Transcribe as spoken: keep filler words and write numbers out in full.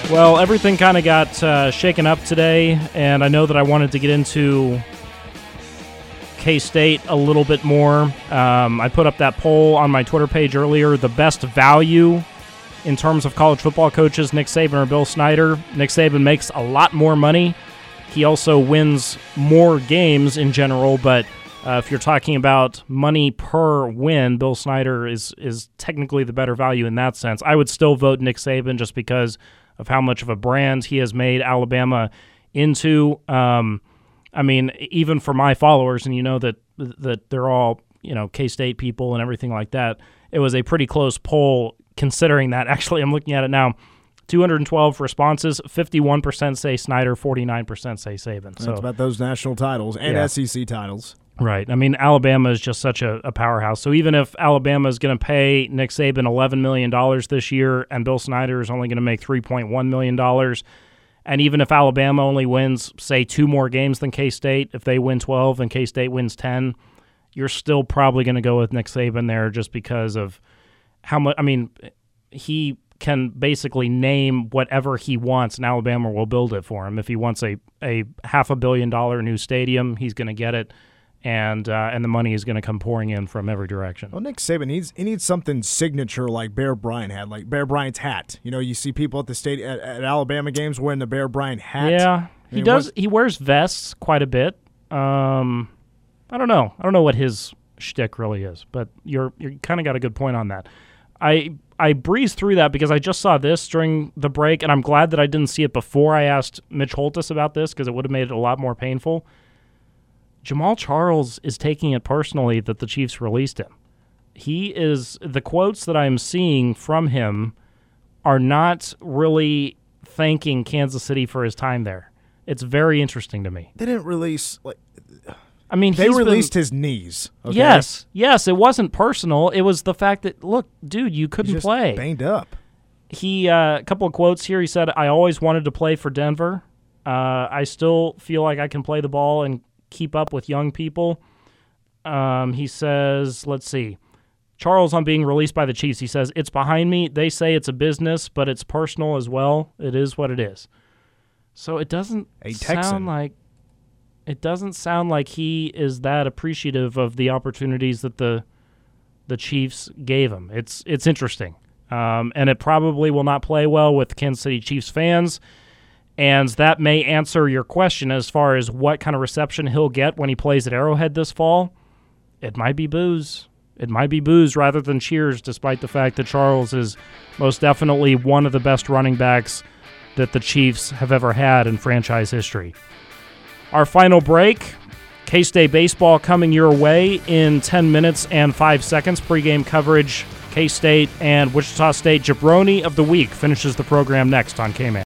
Well, everything kind of got uh, shaken up today, and I know that I wanted to get into K-State a little bit more. Um, I put up that poll on my Twitter page earlier, the best value in terms of college football coaches, Nick Saban or Bill Snyder. Nick Saban makes a lot more money. He also wins more games in general, but uh, if you're talking about money per win, Bill Snyder is is technically the better value in that sense. I would still vote Nick Saban just because of how much of a brand he has made Alabama into. Um, I mean, even for my followers, and you know that that they're all, you know, K-State people and everything like that, it was a pretty close poll considering that. Actually, I'm looking at it now. two hundred twelve responses, fifty-one percent say Snyder, forty-nine percent say Saban. So, that's about those national titles and yeah. S E C titles. Right. I mean, Alabama is just such a, a powerhouse. So even if Alabama is going to pay Nick Saban eleven million dollars this year and Bill Snyder is only going to make three point one million dollars, and even if Alabama only wins, say, two more games than K-State, if they win twelve and K-State wins ten, you're still probably going to go with Nick Saban there just because of how much – I mean, he can basically name whatever he wants, and Alabama will build it for him. If he wants a, a half a billion dollar new stadium, he's going to get it. And uh, and the money is going to come pouring in from every direction. Well, Nick Saban needs he needs something signature like Bear Bryant had, like Bear Bryant's hat. You know, you see people at the state at, at Alabama games wearing the Bear Bryant hat. Yeah, I he mean, does. what, He wears vests quite a bit. Um, I don't know. I don't know what his shtick really is, but you're you kind of got a good point on that. I I breezed through that because I just saw this during the break, and I'm glad that I didn't see it before I asked Mitch Holthus about this because it would have made it a lot more painful. Jamal Charles is taking it personally that the Chiefs released him. He is the quotes that I'm seeing from him are not really thanking Kansas City for his time there. It's very interesting to me. They didn't release like I mean, they he's released been, his knees. Okay? Yes, yes, it wasn't personal. It was the fact that look, dude, you couldn't He's just play. Banged up. He uh, a couple of quotes here. He said, "I always wanted to play for Denver. Uh, I still feel like I can play the ball and keep up with young people." Um, he says, let's see, Charles on being released by the Chiefs, he says, "It's behind me. They say it's a business, but it's personal as well. It is what it is." So it doesn't a Texan. sound like it doesn't sound like he is that appreciative of the opportunities that the the Chiefs gave him. It's it's interesting, um, and it probably will not play well with Kansas City Chiefs fans. And that may answer your question as far as what kind of reception he'll get when he plays at Arrowhead this fall. It might be boos. It might be boos rather than cheers, despite the fact that Charles is most definitely one of the best running backs that the Chiefs have ever had in franchise history. Our final break, K-State baseball coming your way in ten minutes and five seconds. Pre-game coverage, K-State and Wichita State Jabroni of the Week finishes the program next on K-Man.